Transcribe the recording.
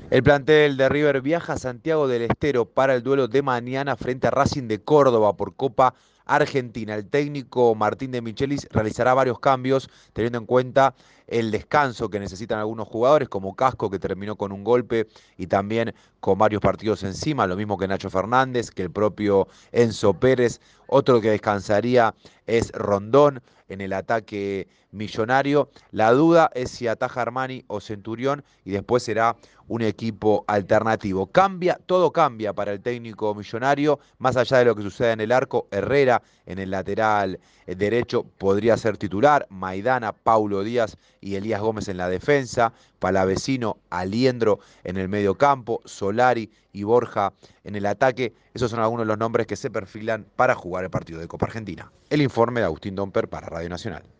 El plantel de River viaja a Santiago del Estero para el duelo de mañana frente a Racing de Córdoba por Copa Argentina. El técnico Martín de Michelis realizará varios cambios teniendo en cuenta el descanso que necesitan algunos jugadores, como Casco, que terminó con un golpe y también con varios partidos encima, lo mismo que Nacho Fernández, que el propio Enzo Pérez. Otro que descansaría es Rondón en el ataque millonario. La duda es si ataja Armani o Centurión y después será un equipo alternativo. Cambia, todo cambia para el técnico millonario, más allá de lo que suceda en el arco. Herrera en el lateral derecho podría ser titular, Maidana, Paulo Díaz y Elías Gómez en la defensa, Palavecino, Aliendro en el medio campo, Solari y Borja en el ataque. Esos son algunos de los nombres que se perfilan para jugar el partido de Copa Argentina. El informe de Agustín Domper para Radio Nacional.